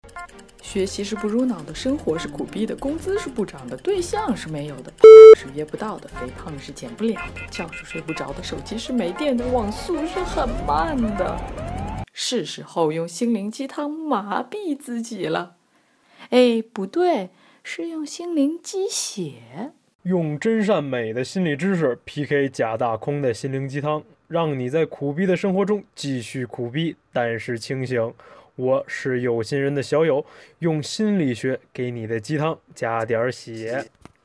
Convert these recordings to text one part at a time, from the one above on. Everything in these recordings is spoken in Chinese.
学习是不入脑的，生活是苦逼的，工资是不涨的，对象是没有的，是约不到的，肥胖是减不了的，觉是睡不着的，手机是没电的，网速是很慢的。是时候用心灵鸡汤麻痹自己了。哎，不对，是用心灵鸡血。 用真善美的心理知识 PK 假大空的心灵鸡汤，让你在苦逼的生活中继续苦逼，但是清醒。我是有心人的小友，用心理学给你的鸡汤加点血。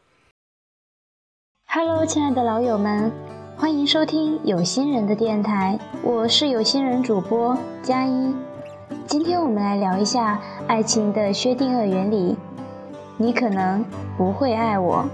Hello， 亲爱的老友们，欢迎收听有心人的电台，我是有心人主播佳一。今天我们来聊一下爱情的薛定谔原理。你可能不会爱我。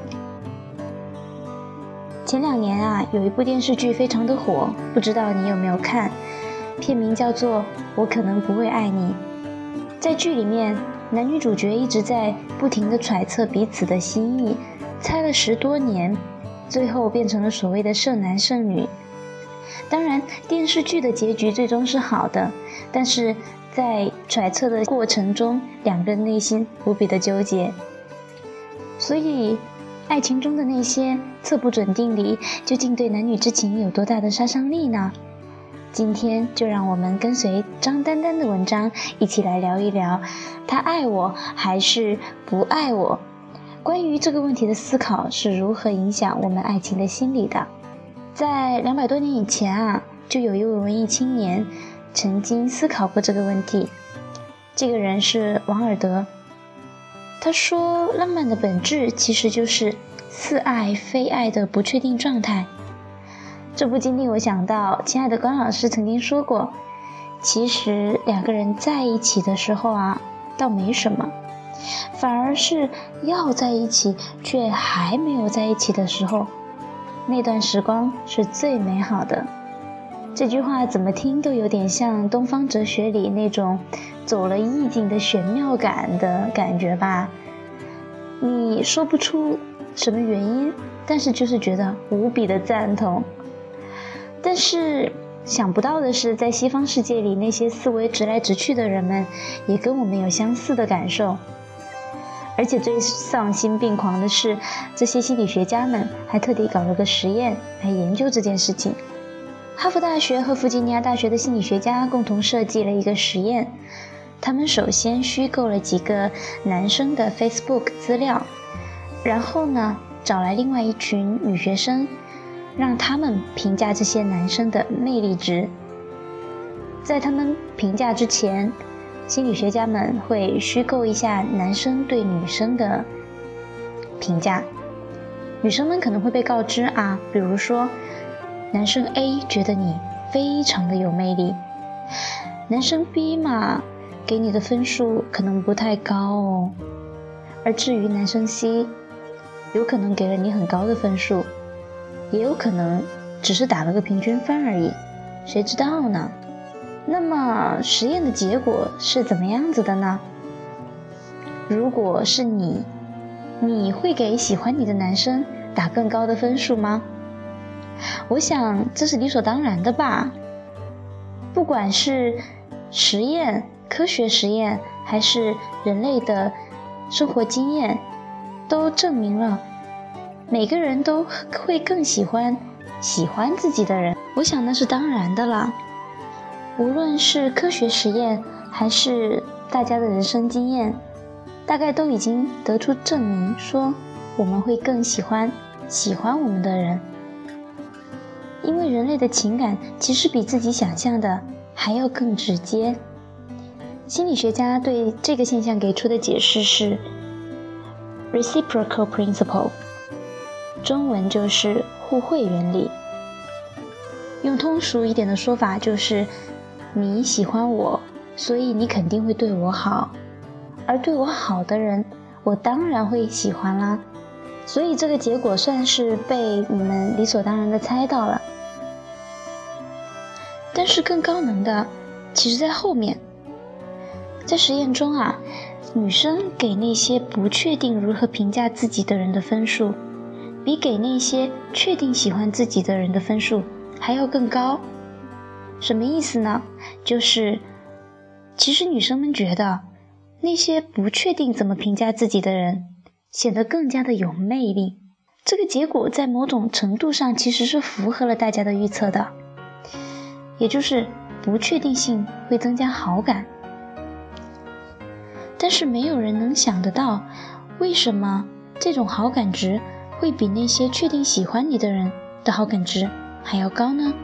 前2年有一部电视剧非常的火，不知道你有没有看，片名叫做《我可能不会爱你》。在剧里面，男女主角一直在不停地揣测彼此的心意，猜了10多年，最后变成了所谓的剩男剩女。当然，电视剧的结局最终是好的，但是在揣测的过程中，两个人内心无比的纠结。所以爱情中的那些测不准定理，究竟对男女之情有多大的杀伤力呢？今天就让我们跟随张丹丹的文章，一起来聊一聊他爱我还是不爱我。关于这个问题的思考是如何影响我们爱情的心理的。在200多年以前就有一位文艺青年曾经思考过这个问题。这个人是王尔德。他说，浪漫的本质其实就是似爱非爱的不确定状态。这不禁令我想到，亲爱的关老师曾经说过，其实2个人在一起的时候倒没什么，反而是要在一起却还没有在一起的时候，那段时光是最美好的。这句话怎么听都有点像东方哲学里那种走了意境的玄妙感的感觉吧。你说不出什么原因，但是就是觉得无比的赞同。但是想不到的是，在西方世界里，那些思维直来直去的人们也跟我们有相似的感受。而且最丧心病狂的是，这些心理学家们还特地搞了个实验来研究这件事情。哈佛大学和弗吉尼亚大学的心理学家共同设计了一个实验。他们首先虚构了几个男生的 Facebook 资料，然后呢，找来另外一群女学生，让他们评价这些男生的魅力值。在他们评价之前，心理学家们会虚构一下男生对女生的评价。女生们可能会被告知比如说，男生 A 觉得你非常的有魅力，男生 B 给你的分数可能不太高哦，而至于男生 C， 有可能给了你很高的分数，也有可能只是打了个平均分而已，谁知道呢？那么实验的结果是怎么样子的呢？如果是你会给喜欢你的男生打更高的分数吗？我想这是理所当然的吧。不管是实验、科学实验，还是人类的生活经验，都证明了每个人都会更喜欢自己的人。我想那是当然的啦。无论是科学实验还是大家的人生经验，大概都已经得出证明，说我们会更喜欢我们的人。因为人类的情感其实比自己想象的还要更直接。心理学家对这个现象给出的解释是 reciprocal principle， 中文就是互惠原理。用通俗一点的说法就是，你喜欢我，所以你肯定会对我好，而对我好的人，我当然会喜欢啦。所以这个结果算是被你们理所当然的猜到了。但是更高能的其实在后面。在实验中女生给那些不确定如何评价自己的人的分数，比给那些确定喜欢自己的人的分数还要更高。什么意思呢？就是其实女生们觉得那些不确定怎么评价自己的人显得更加的有魅力。这个结果在某种程度上其实是符合了大家的预测的，也就是不确定性会增加好感。但是没有人能想得到，为什么这种好感值会比那些确定喜欢你的人的好感值还要高呢？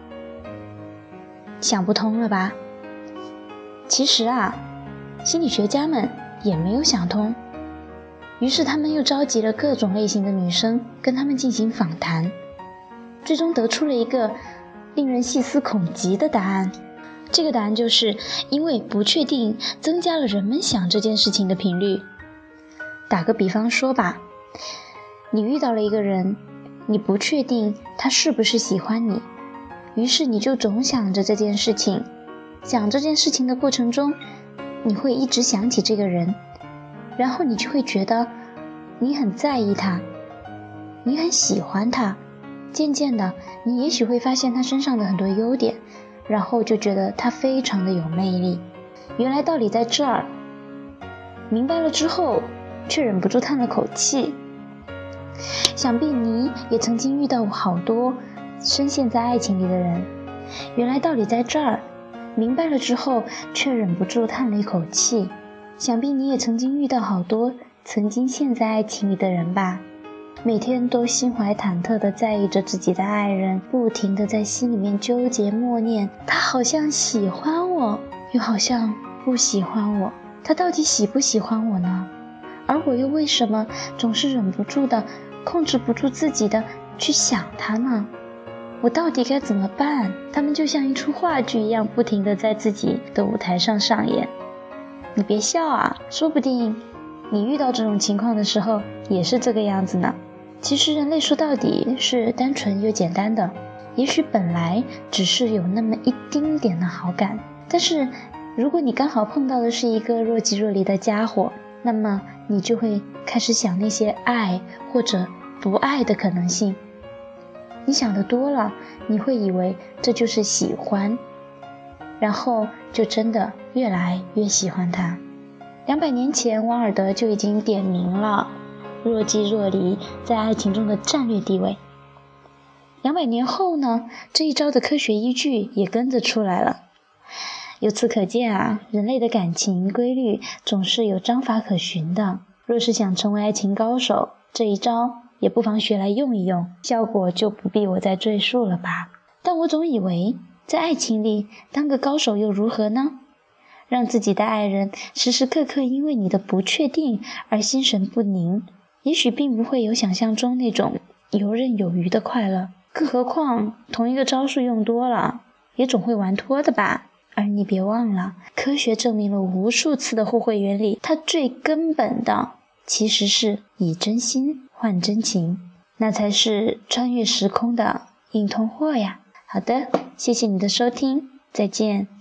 想不通了吧？其实心理学家们也没有想通，于是他们又召集了各种类型的女生跟他们进行访谈，最终得出了一个令人细思恐极的答案。这个答案就是因为不确定增加了人们想这件事情的频率。打个比方说吧，你遇到了一个人，你不确定他是不是喜欢你，于是你就总想着这件事情，想这件事情的过程中，你会一直想起这个人，然后你就会觉得你很在意他，你很喜欢他，渐渐的你也许会发现他身上的很多优点，然后就觉得他非常的有魅力。原来道理在这儿，明白了之后却忍不住叹了口气。想必你也曾经遇到好多深陷在爱情里的人，原来道理在这儿，明白了之后却忍不住叹了一口气。想必你也曾经遇到好多曾经陷在爱情里的人吧，每天都心怀忐忑地在意着自己的爱人，不停地在心里面纠结默念，他好像喜欢我，又好像不喜欢我，他到底喜不喜欢我呢？而我又为什么总是忍不住的、控制不住自己的去想他呢？我到底该怎么办？他们就像一出话剧一样，不停地在自己的舞台上上演。你别笑说不定你遇到这种情况的时候也是这个样子呢。其实人类说到底是单纯又简单的，也许本来只是有那么一丁点的好感，但是如果你刚好碰到的是一个若即若离的家伙，那么你就会开始想那些爱或者不爱的可能性。你想得多了，你会以为这就是喜欢，然后就真的越来越喜欢他。200年前王尔德就已经点明了若即若离在爱情中的战略地位。200年后呢，这一招的科学依据也跟着出来了。由此可见人类的感情规律总是有章法可循的。若是想成为爱情高手，这一招也不妨学来用一用，效果就不必我再赘述了吧。但我总以为在爱情里当个高手又如何呢？让自己的爱人时时刻刻因为你的不确定而心神不宁，也许并不会有想象中那种游刃有余的快乐。更何况同一个招数用多了也总会玩脱的吧。而你别忘了，科学证明了无数次的互惠原理，它最根本的其实是以真心换真情，那才是穿越时空的硬通货呀。好的，谢谢你的收听，再见。